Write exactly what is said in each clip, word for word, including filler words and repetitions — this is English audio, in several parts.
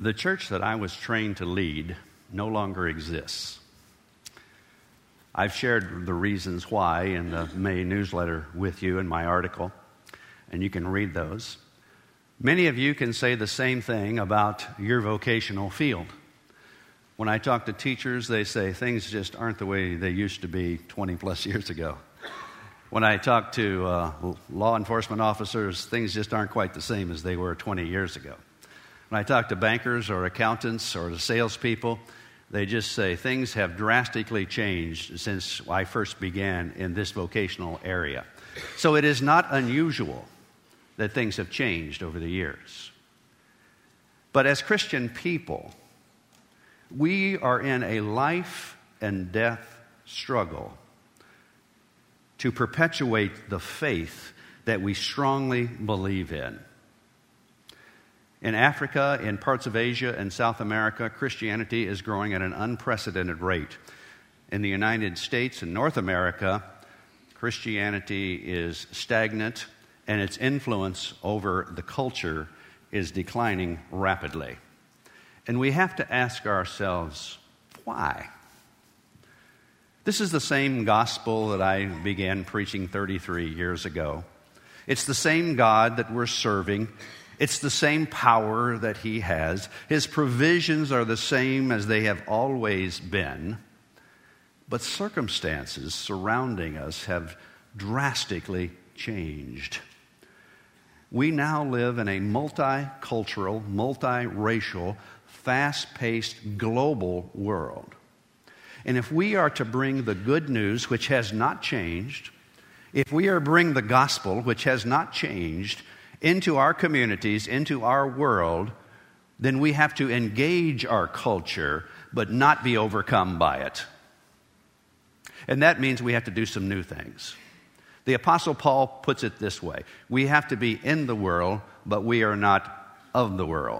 The church that I was trained to lead no longer exists. I've shared the reasons why in the May newsletter with you in my article, and you can read those. Many of you can say the same thing about your vocational field. When I talk to teachers, they say things just aren't the way they used to be twenty plus years ago. When I talk to uh, law enforcement officers, things just aren't quite the same as they were twenty years ago. When I talk to bankers or accountants or to salespeople, they just say things have drastically changed since I first began in this vocational area. So it is not unusual that things have changed over the years. But as Christian people, we are in a life and death struggle to perpetuate the faith that we strongly believe in. In Africa, in parts of Asia and South America, Christianity is growing at an unprecedented rate. In the United States and North America, Christianity is stagnant, and its influence over the culture is declining rapidly. And we have to ask ourselves, why? This is the same gospel that I began preaching thirty-three years ago. It's the same God that we're serving. It's the same power that He has. His provisions are the same as they have always been. But circumstances surrounding us have drastically changed. We now live in a multicultural, multiracial, fast-paced global world. And if we are to bring the good news, which has not changed, if we are to bring the gospel, which has not changed, into our communities, into our world, then we have to engage our culture, but not be overcome by it. And that means we have to do some new things. The Apostle Paul puts it this way: we have to be in the world, but we are not of the world.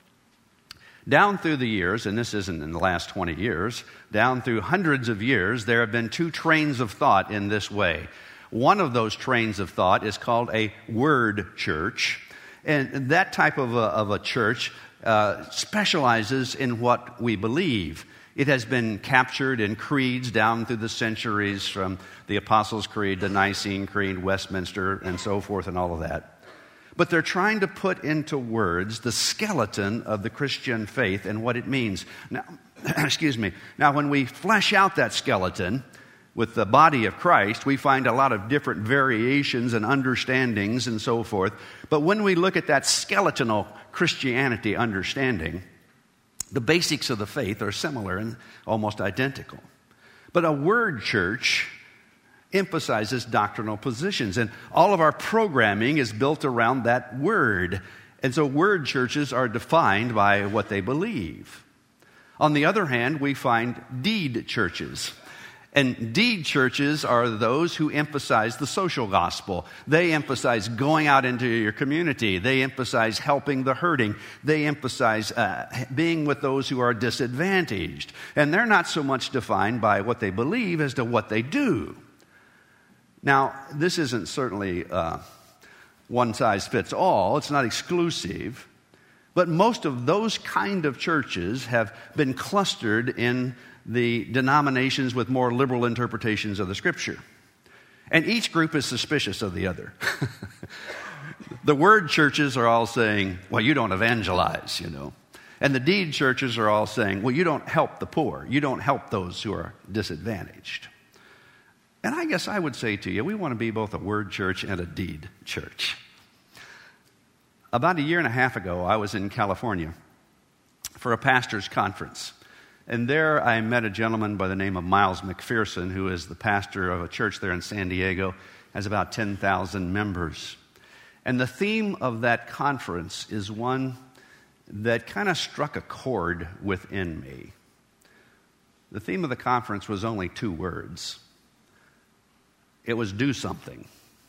Down through the years, and this isn't in the last twenty years, down through hundreds of years, there have been two trains of thought in this way. One of those trains of thought is called a word church, and that type of a, of a church uh, specializes in what we believe. It has been captured in creeds down through the centuries, from the Apostles' Creed, the Nicene Creed, Westminster, and so forth, and all of that. But they're trying to put into words the skeleton of the Christian faith and what it means. Now, excuse me. Now, when we flesh out that skeleton with the body of Christ, we find a lot of different variations and understandings and so forth. But when we look at that skeletal Christianity understanding, the basics of the faith are similar and almost identical. But a word church emphasizes doctrinal positions, and all of our programming is built around that word. And so word churches are defined by what they believe. On the other hand, we find deed churches. And deed churches are those who emphasize the social gospel. They emphasize going out into your community. They emphasize helping the hurting. They emphasize uh, being with those who are disadvantaged. And they're not so much defined by what they believe as to what they do. Now, this isn't certainly uh, one size fits all. It's not exclusive. But most of those kind of churches have been clustered in the denominations with more liberal interpretations of the Scripture. And each group is suspicious of the other. The word churches are all saying, well, you don't evangelize, you know. And the deed churches are all saying, well, you don't help the poor. You don't help those who are disadvantaged. And I guess I would say to you, we want to be both a word church and a deed church. About a year and a half ago, I was in California for a pastor's conference. And there I met a gentleman by the name of Miles McPherson, who is the pastor of a church there in San Diego, has about ten thousand members. And the theme of that conference is one that kind of struck a chord within me. The theme of the conference was only two words. It was do something.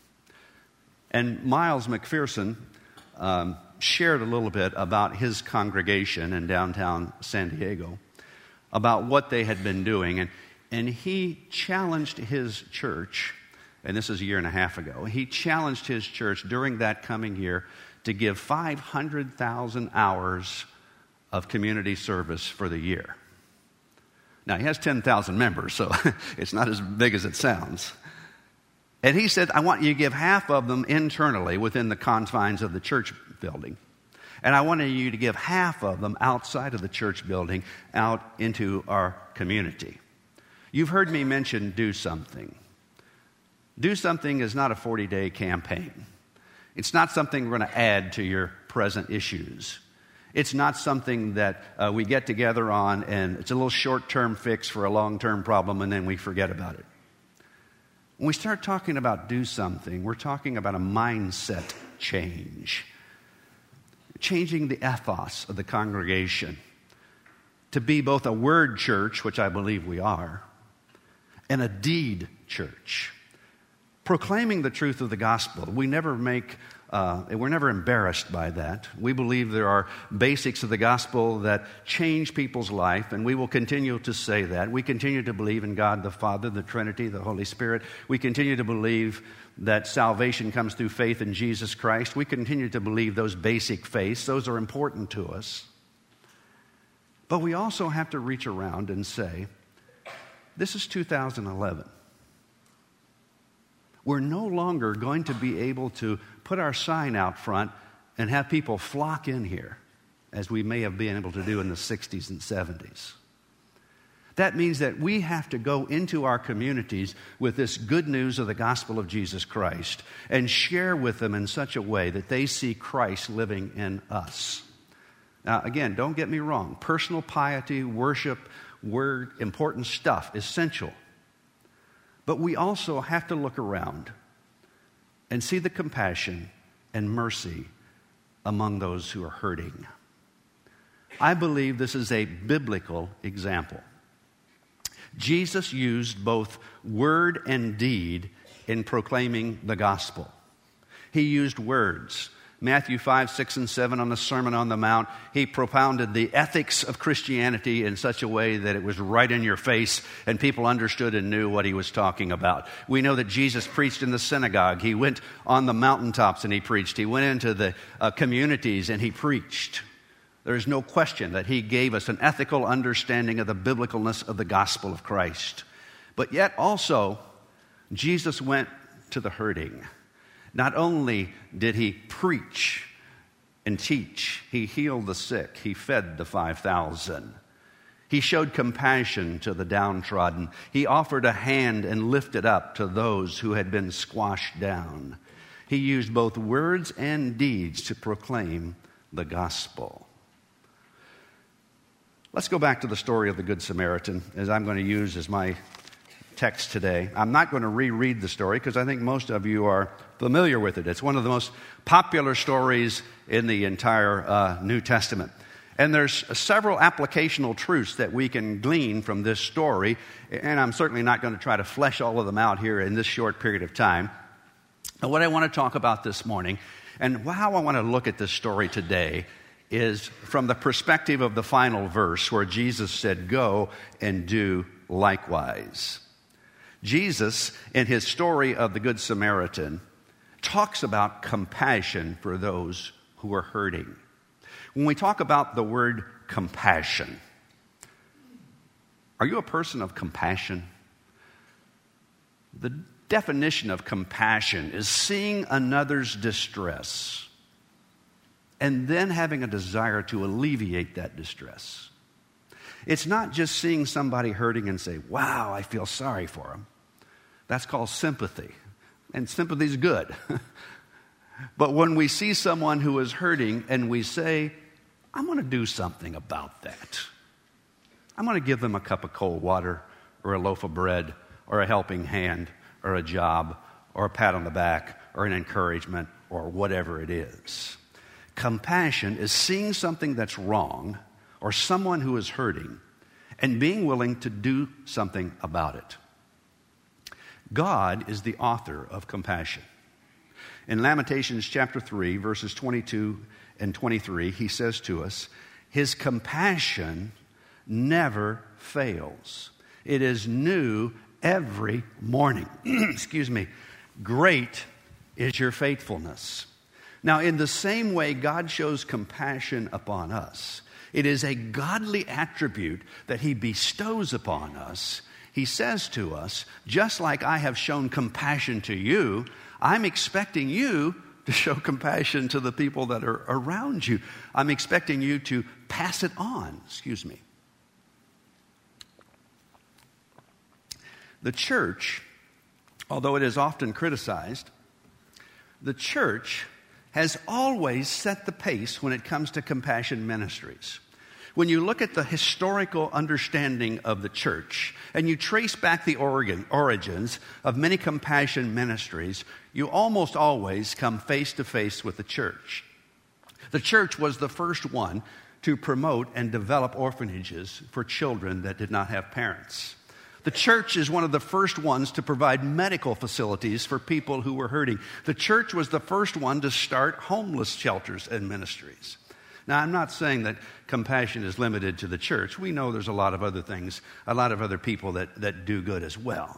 And Miles McPherson um, shared a little bit about his congregation in downtown San Diego, about what they had been doing. And, and he challenged his church, and this is a year and a half ago, he challenged his church during that coming year to give five hundred thousand hours of community service for the year. Now, he has ten thousand members, so it's not as big as it sounds. And he said, I want you to give half of them internally within the confines of the church building. And I wanted you to give half of them outside of the church building, out into our community. You've heard me mention Do Something. Do Something is not a forty-day campaign. It's not something we're going to add to your present issues. It's not something that uh, we get together on and it's a little short-term fix for a long-term problem and then we forget about it. When we start talking about Do Something, we're talking about a mindset change. Changing the ethos of the congregation to be both a word church, which I believe we are, and a deed church. Proclaiming the truth of the gospel. We never make, uh, we're never embarrassed by that. We believe there are basics of the gospel that change people's life, and we will continue to say that. We continue to believe in God the Father, the Trinity, the Holy Spirit. We continue to believe that salvation comes through faith in Jesus Christ. We continue to believe those basic faiths. Those are important to us. But we also have to reach around and say, this is two thousand eleven. We're no longer going to be able to put our sign out front and have people flock in here as we may have been able to do in the sixties and seventies. That means that we have to go into our communities with this good news of the gospel of Jesus Christ and share with them in such a way that they see Christ living in us. Now, again, don't get me wrong. Personal piety, worship, word, important stuff, essential. But we also have to look around and see the compassion and mercy among those who are hurting. I believe this is a biblical example. Jesus used both word and deed in proclaiming the gospel. He used words. Matthew five, six, and seven on the Sermon on the Mount, he propounded the ethics of Christianity in such a way that it was right in your face and people understood and knew what he was talking about. We know that Jesus preached in the synagogue. He went on the mountaintops and he preached. He went into the uh, communities and he preached. There is no question that he gave us an ethical understanding of the biblicalness of the gospel of Christ. But yet also, Jesus went to the hurting. Not only did he preach and teach, he healed the sick, he fed the five thousand. He showed compassion to the downtrodden. He offered a hand and lifted up to those who had been squashed down. He used both words and deeds to proclaim the gospel. Let's go back to the story of the Good Samaritan, as I'm going to use as my text today. I'm not going to reread the story because I think most of you are familiar with it. It's one of the most popular stories in the entire uh, New Testament. And there's several applicational truths that we can glean from this story, and I'm certainly not going to try to flesh all of them out here in this short period of time. But what I want to talk about this morning, and how I want to look at this story today, is from the perspective of the final verse where Jesus said, "Go and do likewise." Jesus, in his story of the Good Samaritan, talks about compassion for those who are hurting. When we talk about the word compassion, are you a person of compassion? The definition of compassion is seeing another's distress and then having a desire to alleviate that distress. It's not just seeing somebody hurting and say, "Wow, I feel sorry for them." That's called sympathy. And sympathy is good. But when we see someone who is hurting and we say, "I'm going to do something about that. I'm going to give them a cup of cold water or a loaf of bread or a helping hand or a job or a pat on the back or an encouragement or whatever it is." Compassion is seeing something that's wrong or someone who is hurting and being willing to do something about it. God is the author of compassion. In Lamentations chapter three, verses twenty-two and twenty-three, he says to us, "His compassion never fails. It is new every morning." Excuse me. "Great is your faithfulness." Now, in the same way God shows compassion upon us, It is a godly attribute that he bestows upon us. He says to us, just like I have shown compassion to you, I'm expecting you to show compassion to the people that are around you. I'm expecting you to pass it on. Excuse me. The church, although it is often criticized, the church has always set the pace when it comes to compassion ministries. When you look at the historical understanding of the church and you trace back the origin, origins of many compassion ministries, you almost always come face to face with the church. The church was the first one to promote and develop orphanages for children that did not have parents. The church is one of the first ones to provide medical facilities for people who were hurting. The church was the first one to start homeless shelters and ministries. Now, I'm not saying that compassion is limited to the church. We know there's a lot of other things, a lot of other people that, that do good as well.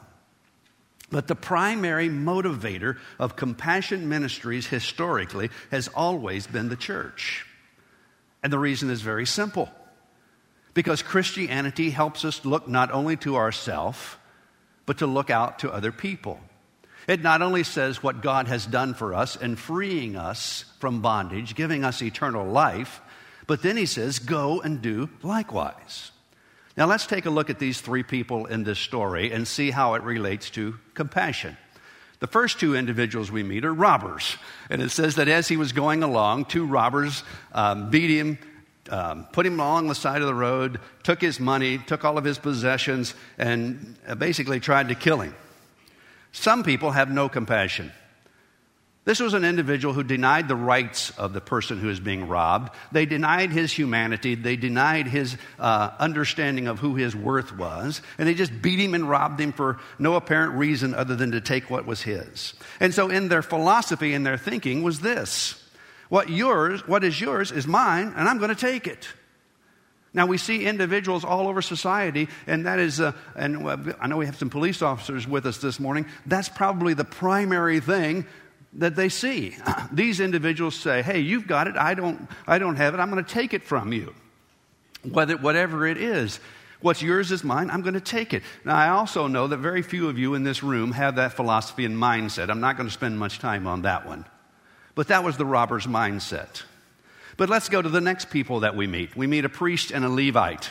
But the primary motivator of compassion ministries historically has always been the church. And the reason is very simple. Because Christianity helps us look not only to ourselves, but to look out to other people. It not only says what God has done for us in freeing us from bondage, giving us eternal life, but then he says, go and do likewise. Now let's take a look at these three people in this story and see how it relates to compassion. The first two individuals we meet are robbers. And it says that as he was going along, two robbers um, beat him, Um, put him along the side of the road, took his money, took all of his possessions, and basically tried to kill him. Some people have no compassion. This was an individual who denied the rights of the person who is being robbed. They denied his humanity. They denied his uh, understanding of who his worth was. And they just beat him and robbed him for no apparent reason other than to take what was his. And so in their philosophy and their thinking was this: What yours, what is yours is mine, and I'm going to take it. Now, we see individuals all over society, and that is, uh, and I know we have some police officers with us this morning, that's probably the primary thing that they see. These individuals say, hey, you've got it, I don't, I don't have it, I'm going to take it from you. Whether, whatever it is. What's yours is mine, I'm going to take it. Now, I also know that very few of you in this room have that philosophy and mindset. I'm not going to spend much time on that one. But that was the robber's mindset. But let's go to the next people that we meet. We meet a priest and a Levite.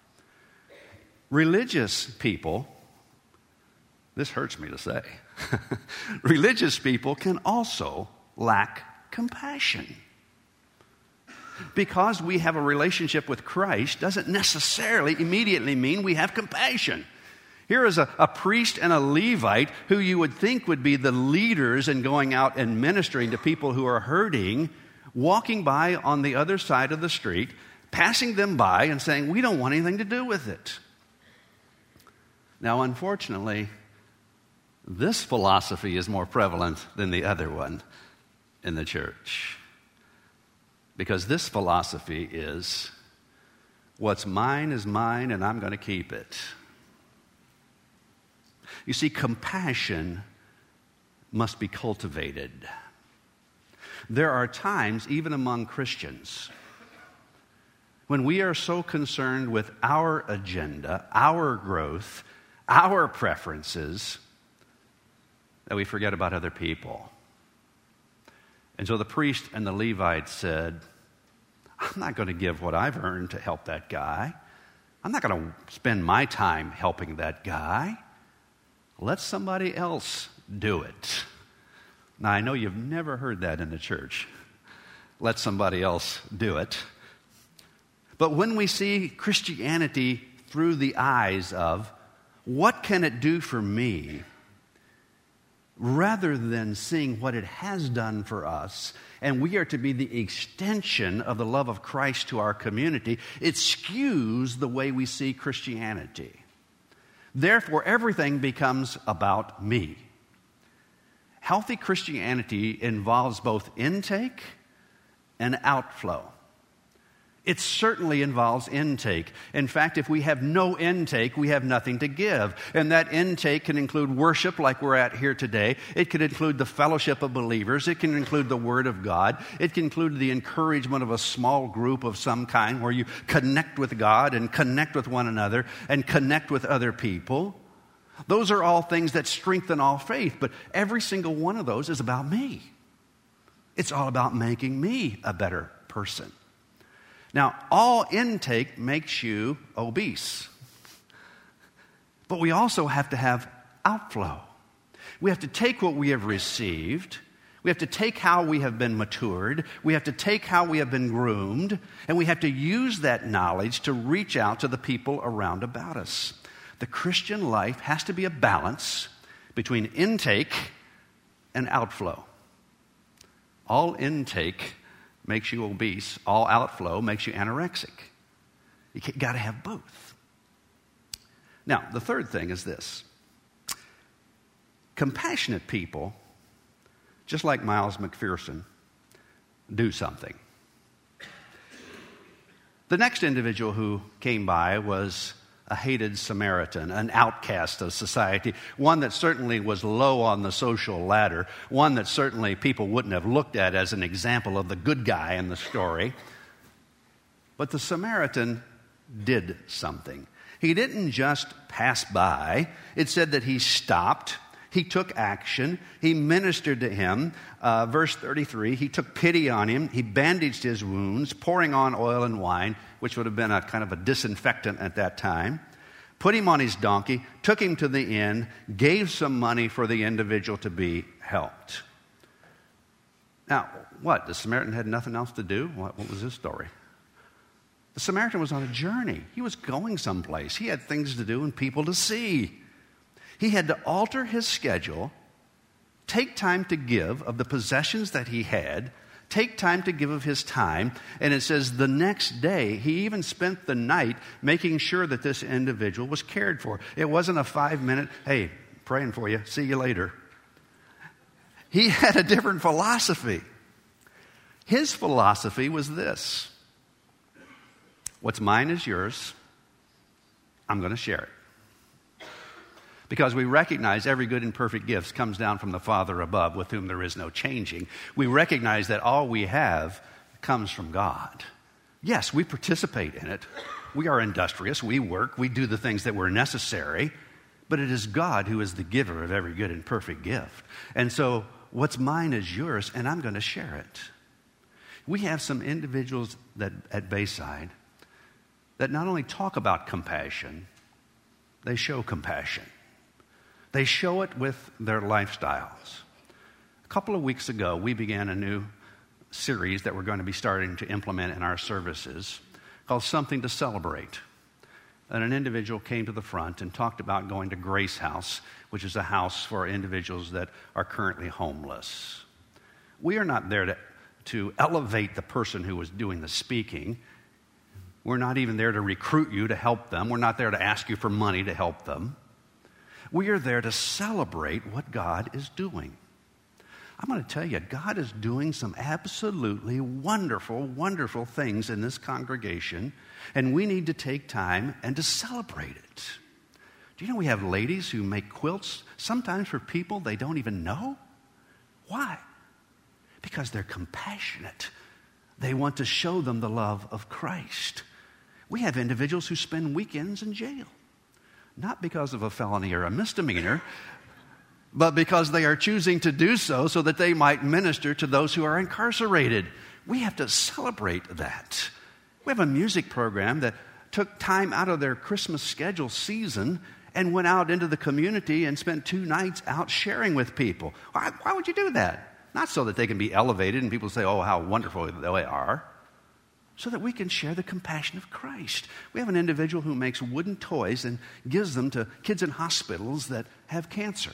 Religious people, this hurts me to say, religious people can also lack compassion. Because we have a relationship with Christ doesn't necessarily immediately mean we have compassion. Here is a, a priest and a Levite who you would think would be the leaders in going out and ministering to people who are hurting, walking by on the other side of the street, passing them by and saying, we don't want anything to do with it. Now, unfortunately, this philosophy is more prevalent than the other one in the church. Because this philosophy is, what's mine is mine and I'm going to keep it. You see, compassion must be cultivated. There are times, even among Christians, when we are so concerned with our agenda, our growth, our preferences, that we forget about other people. And so the priest and the Levite said, I'm not going to give what I've earned to help that guy. I'm not going to spend my time helping that guy. Let somebody else do it. Now, I know you've never heard that in the church. Let somebody else do it. But when we see Christianity through the eyes of, what can it do for me? Rather than seeing what it has done for us, and we are to be the extension of the love of Christ to our community, it skews the way we see Christianity. Therefore, everything becomes about me. Healthy Christianity involves both intake and outflow. It certainly involves intake. In fact, if we have no intake, we have nothing to give. And that intake can include worship like we're at here today. It can include the fellowship of believers. It can include the Word of God. It can include the encouragement of a small group of some kind where you connect with God and connect with one another and connect with other people. Those are all things that strengthen our faith, but every single one of those is about me. It's all about making me a better person. Now, all intake makes you obese. But we also have to have outflow. We have to take what we have received. We have to take how we have been matured. We have to take how we have been groomed. And we have to use that knowledge to reach out to the people around about us. The Christian life has to be a balance between intake and outflow. All intake makes you obese. All outflow makes you anorexic. You got to have both. Now, the third thing is this. Compassionate people, just like Miles McPherson, do something. The next individual who came by was a hated Samaritan, an outcast of society, one that certainly was low on the social ladder, one that certainly people wouldn't have looked at as an example of the good guy in the story. But the Samaritan did something. He didn't just pass by. It said that he stopped. He took action. He ministered to him. Uh, verse thirty-three, he took pity on him. He bandaged his wounds, pouring on oil and wine, which would have been a kind of a disinfectant at that time. Put him on his donkey, took him to the inn, gave some money for the individual to be helped. Now, what? The Samaritan had nothing else to do? What, what was his story? The Samaritan was on a journey. He was going someplace. He had things to do and people to see. He had to alter his schedule, take time to give of the possessions that he had, take time to give of his time. And it says the next day, he even spent the night making sure that this individual was cared for. It wasn't a five-minute, hey, praying for you, see you later. He had a different philosophy. His philosophy was this. What's mine is yours. I'm going to share it. Because we recognize every good and perfect gift comes down from the Father above, with whom there is no changing. We recognize that all we have comes from God. Yes, we participate in it. We are industrious. We work. We do the things that were necessary. But it is God who is the giver of every good and perfect gift. And so what's mine is yours, and I'm going to share it. We have some individuals that at Bayside that not only talk about compassion, they show compassion. They show it with their lifestyles. A couple of weeks ago, we began a new series that we're going to be starting to implement in our services called Something to Celebrate. And an individual came to the front and talked about going to Grace House, which is a house for individuals that are currently homeless. We are not there to, to elevate the person who was doing the speaking. We're not even there to recruit you to help them. We're not there to ask you for money to help them. We are there to celebrate what God is doing. I'm going to tell you, God is doing some absolutely wonderful, wonderful things in this congregation, and we need to take time and to celebrate it. Do you know we have ladies who make quilts, sometimes for people they don't even know? Why? Because they're compassionate. They want to show them the love of Christ. We have individuals who spend weekends in jail. Not because of a felony or a misdemeanor, but because they are choosing to do so so that they might minister to those who are incarcerated. We have to celebrate that. We have a music program that took time out of their Christmas schedule season and went out into the community and spent two nights out sharing with people. Why, why would you do that? Not so that they can be elevated and people say, oh, how wonderful they are. So that we can share the compassion of Christ. We have an individual who makes wooden toys and gives them to kids in hospitals that have cancer.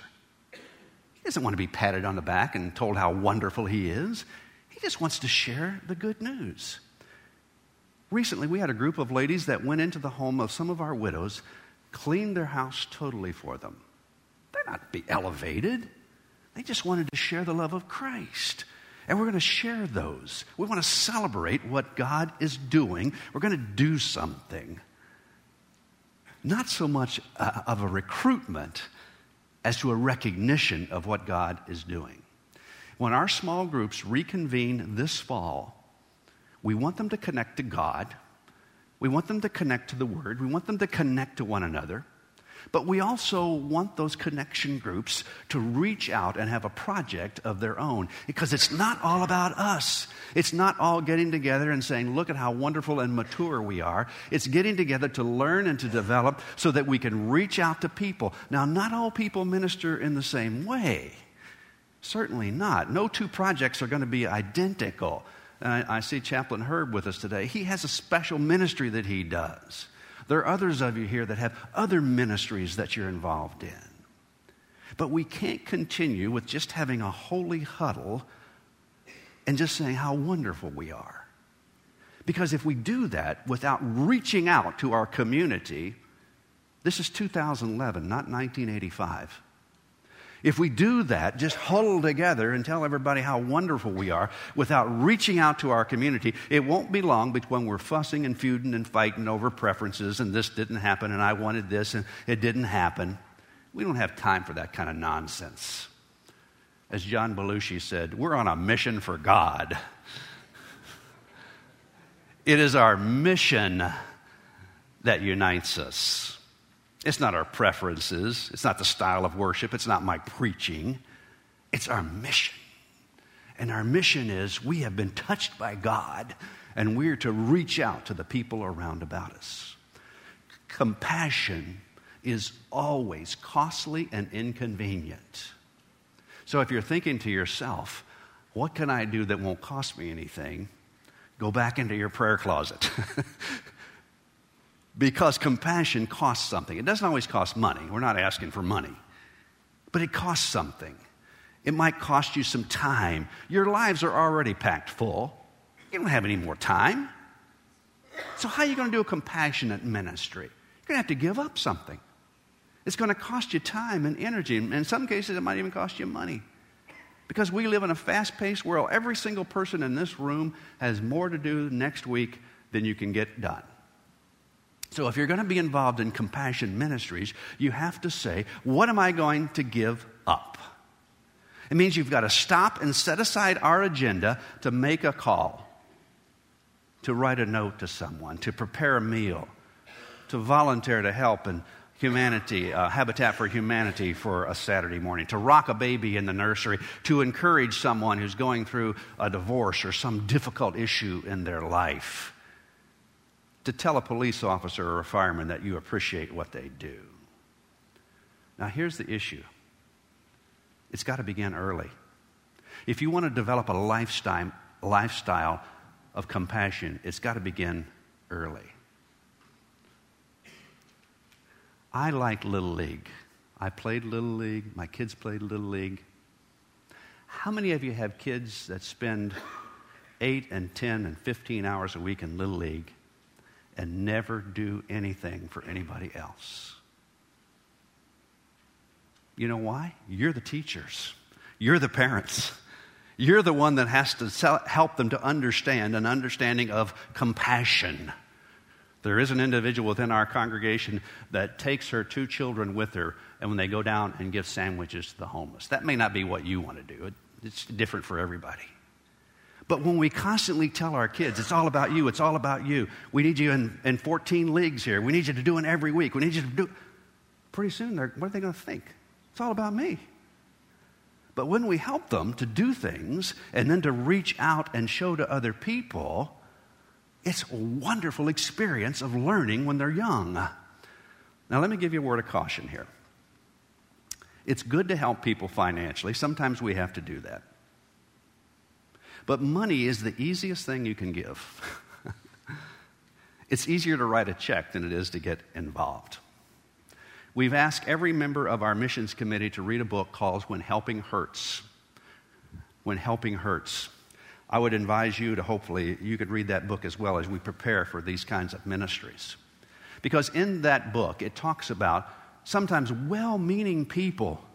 He doesn't want to be patted on the back and told how wonderful he is. He just wants to share the good news. Recently, we had a group of ladies that went into the home of some of our widows, cleaned their house totally for them. They're not be elevated. They just wanted to share the love of Christ. And we're going to share those. We want to celebrate what God is doing. We're going to do something. Not so much uh, of a recruitment as to a recognition of what God is doing. When our small groups reconvene this fall, we want them to connect to God. We want them to connect to the Word. We want them to connect to one another. But we also want those connection groups to reach out and have a project of their own. Because it's not all about us. It's not all getting together and saying, look at how wonderful and mature we are. It's getting together to learn and to develop so that we can reach out to people. Now, not all people minister in the same way. Certainly not. No two projects are going to be identical. And I, I see Chaplain Herb with us today. He has a special ministry that he does. There are others of you here that have other ministries that you're involved in. But we can't continue with just having a holy huddle and just saying how wonderful we are. Because if we do that without reaching out to our community, this is two thousand eleven, not nineteen eighty-five. If we do that, just huddle together and tell everybody how wonderful we are without reaching out to our community, it won't be long between we're fussing and feuding and fighting over preferences and this didn't happen and I wanted this and it didn't happen. We don't have time for that kind of nonsense. As John Belushi said, we're on a mission for God. It is our mission that unites us. It's not our preferences. It's not the style of worship. It's not my preaching. It's our mission. And our mission is we have been touched by God, and we're to reach out to the people around about us. Compassion is always costly and inconvenient. So if you're thinking to yourself, what can I do that won't cost me anything? Go back into your prayer closet. Because compassion costs something. It doesn't always cost money. We're not asking for money. But it costs something. It might cost you some time. Your lives are already packed full. You don't have any more time. So how are you going to do a compassionate ministry? You're going to have to give up something. It's going to cost you time and energy. And in some cases, it might even cost you money. Because we live in a fast-paced world. Every single person in this room has more to do next week than you can get done. So if you're going to be involved in compassion ministries, you have to say, what am I going to give up? It means you've got to stop and set aside our agenda to make a call, to write a note to someone, to prepare a meal, to volunteer to help in humanity, uh, Habitat for Humanity for a Saturday morning, to rock a baby in the nursery, to encourage someone who's going through a divorce or some difficult issue in their life, to tell a police officer or a fireman that you appreciate what they do. Now, here's the issue. It's got to begin early. If you want to develop a lifestyle, lifestyle of compassion, it's got to begin early. I like Little League. I played Little League. My kids played Little League. How many of you have kids that spend eight and ten and fifteen hours a week in Little League and never do anything for anybody else? You know why? You're the teachers. You're the parents. You're the one that has to help them to understand an understanding of compassion. There is an individual within our congregation that takes her two children with her, and when they go down and give sandwiches to the homeless. That may not be what you want to do. It's different for everybody. But when we constantly tell our kids, it's all about you, it's all about you. We need you in, in fourteen leagues here. We need you to do it every week. We need you to do it. Pretty soon, they're, what are they going to think? It's all about me. But when we help them to do things and then to reach out and show to other people, it's a wonderful experience of learning when they're young. Now, let me give you a word of caution here. It's good to help people financially. Sometimes we have to do that. But money is the easiest thing you can give. It's easier to write a check than it is to get involved. We've asked every member of our missions committee to read a book called When Helping Hurts. When Helping Hurts. I would advise you to hopefully you could read that book as well as we prepare for these kinds of ministries. Because in that book, it talks about sometimes well-meaning people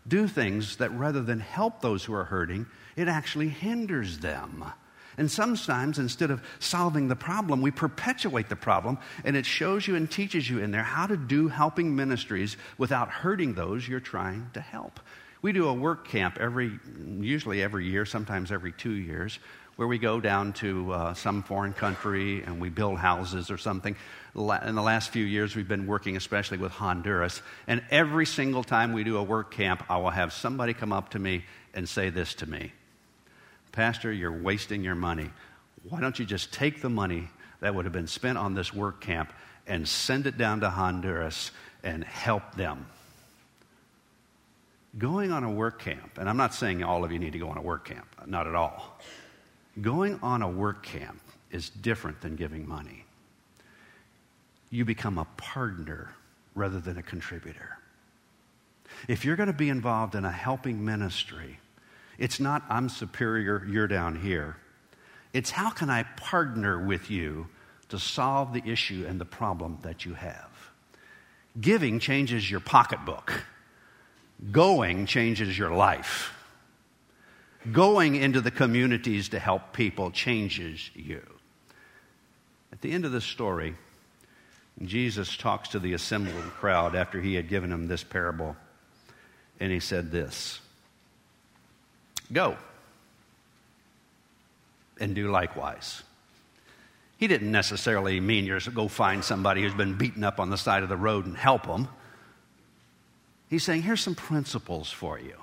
do things that rather than help those who are hurting, it actually hinders them. And sometimes, instead of solving the problem, we perpetuate the problem, and it shows you and teaches you in there how to do helping ministries without hurting those you're trying to help. We do a work camp every, usually every year, sometimes every two years, where we go down to uh, some foreign country and we build houses or something. In the last few years, we've been working especially with Honduras, and every single time we do a work camp, I will have somebody come up to me and say this to me: Pastor, you're wasting your money. Why don't you just take the money that would have been spent on this work camp and send it down to Honduras and help them? Going on a work camp, and I'm not saying all of you need to go on a work camp, not at all. Going on a work camp is different than giving money. You become a partner rather than a contributor. If you're going to be involved in a helping ministry, it's not I'm superior, you're down here. It's how can I partner with you to solve the issue and the problem that you have. Giving changes your pocketbook. Going changes your life. Going into the communities to help people changes you. At the end of the story, Jesus talks to the assembled crowd after he had given them this parable, and he said this: Go and do likewise. He didn't necessarily mean you're to go find somebody who's been beaten up on the side of the road and help them. He's saying, here's some principles for you.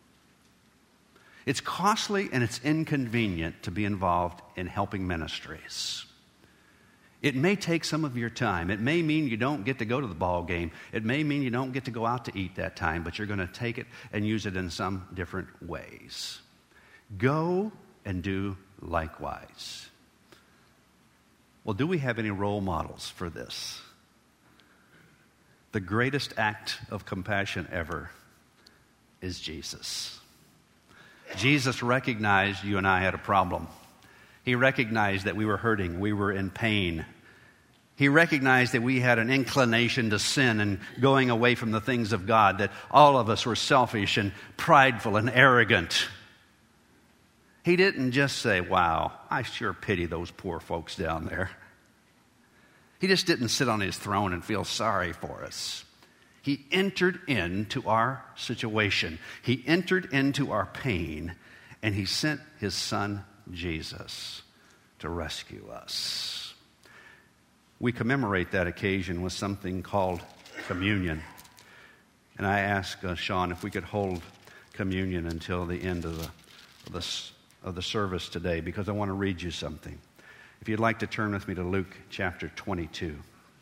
It's costly and it's inconvenient to be involved in helping ministries. It may take some of your time. It may mean you don't get to go to the ball game. It may mean you don't get to go out to eat that time, but you're going to take it and use it in some different ways. Go and do likewise. Well, do we have any role models for this? The greatest act of compassion ever is Jesus. Jesus recognized you and I had a problem. He recognized that we were hurting, we were in pain. He recognized that we had an inclination to sin and going away from the things of God, that all of us were selfish and prideful and arrogant. He didn't just say, wow, I sure pity those poor folks down there. He just didn't sit on his throne and feel sorry for us. He entered into our situation. He entered into our pain, and he sent his son, Jesus, to rescue us. We commemorate that occasion with something called communion. And I asked uh, Sean if we could hold communion until the end of the, of the, of the service today, because I want to read you something. If you'd like to turn with me to Luke chapter twenty-two.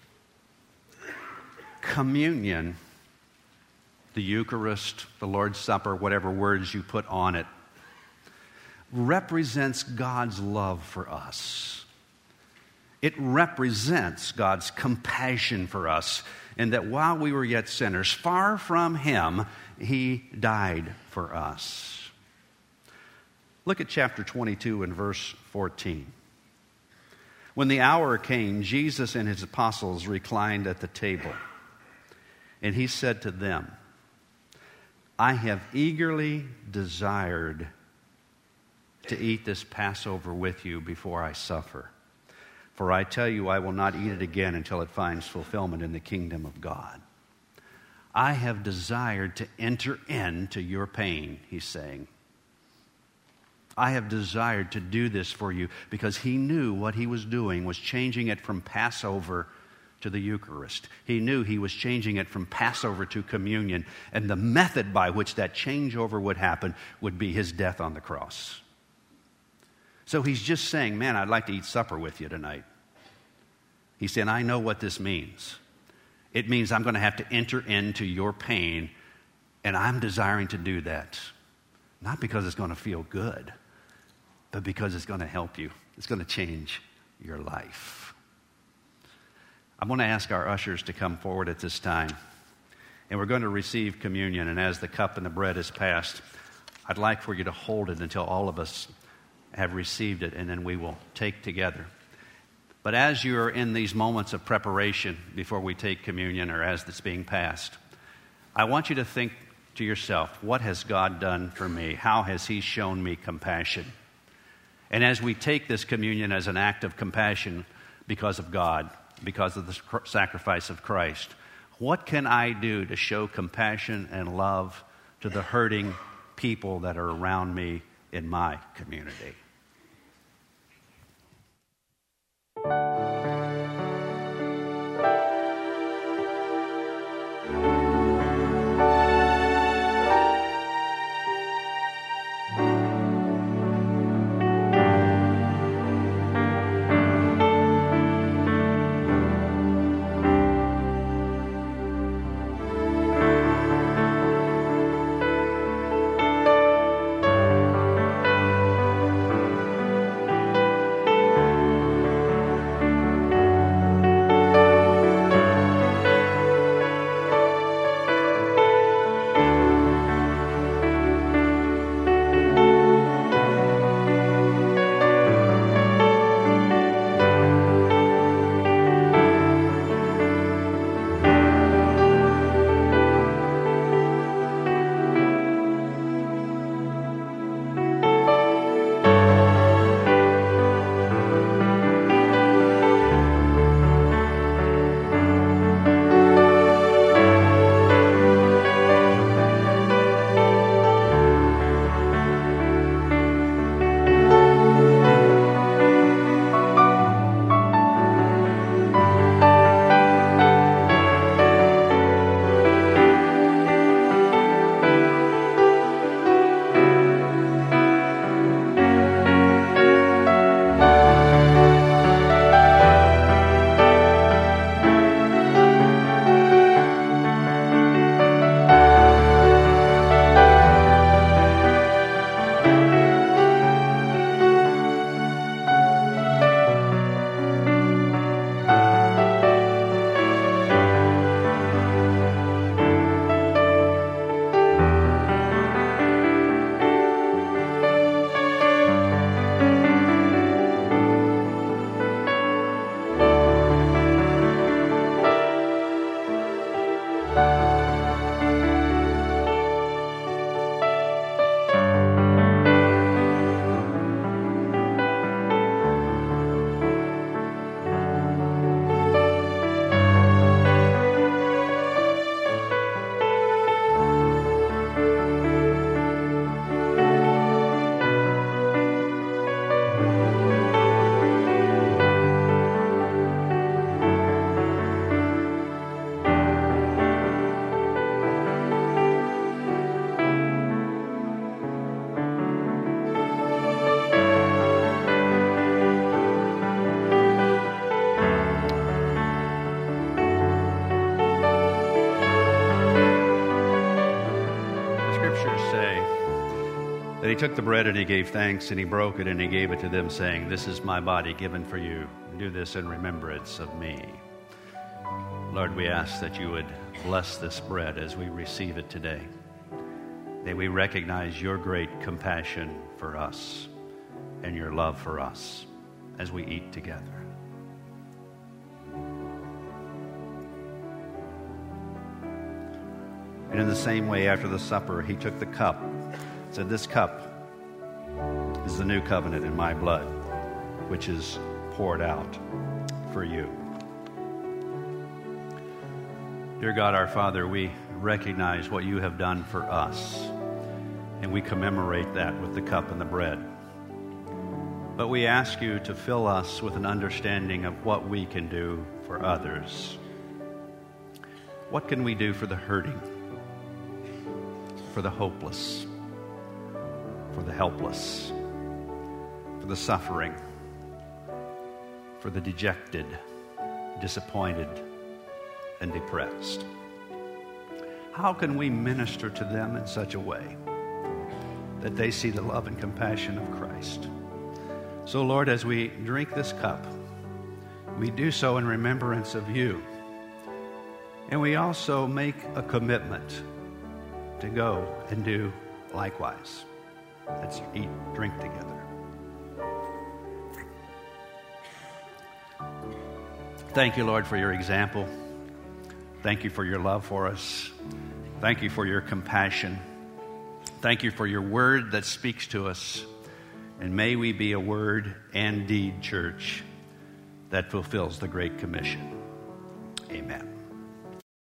Communion, the Eucharist, the Lord's Supper, whatever words you put on it, represents God's love for us. It represents God's compassion for us, and that while we were yet sinners, far from Him, He died for us. Look at chapter twenty-two and verse fourteen. When the hour came, Jesus and his apostles reclined at the table, and he said to them, I have eagerly desired to eat this Passover with you before I suffer. For I tell you, I will not eat it again until it finds fulfillment in the kingdom of God. I have desired to enter into your pain, he's saying. I have desired to do this for you, because he knew what he was doing was changing it from Passover to the Eucharist. He knew he was changing it from Passover to communion, and the method by which that changeover would happen would be his death on the cross. So he's just saying, man, I'd like to eat supper with you tonight. He's saying, I know what this means. It means I'm going to have to enter into your pain, and I'm desiring to do that. Not because it's going to feel good, but because it's going to help you. It's going to change your life. I'm going to ask our ushers to come forward at this time, and we're going to receive communion. And as the cup and the bread is passed, I'd like for you to hold it until all of us have received it, and then we will take together. But as you're in these moments of preparation before we take communion, or as it's being passed, I want you to think to yourself, what has God done for me? How has He shown me compassion? And as we take this communion as an act of compassion because of God, because of the sacrifice of Christ, what can I do to show compassion and love to the hurting people that are around me in my community? Then he took the bread and he gave thanks, and he broke it and he gave it to them, saying, "This is my body given for you. Do this in remembrance of me." Lord, we ask that you would bless this bread as we receive it today. May we recognize your great compassion for us and your love for us as we eat together. And in the same way, after the supper, he took the cup, said, "This cup is the new covenant in my blood, which is poured out for you." Dear God, our Father, we recognize what you have done for us, and we commemorate that with the cup and the bread. But we ask you to fill us with an understanding of what we can do for others. What can we do for the hurting, for the hopeless, for the helpless, for the suffering, for the dejected, disappointed, and depressed? How can we minister to them in such a way that they see the love and compassion of Christ? So, Lord, as we drink this cup, we do so in remembrance of you. And we also make a commitment to go and do likewise. Let's eat, drink together. Thank you, Lord, for your example. Thank you for your love for us. Thank you for your compassion. Thank you for your word that speaks to us. And may we be a word and deed church that fulfills the Great Commission.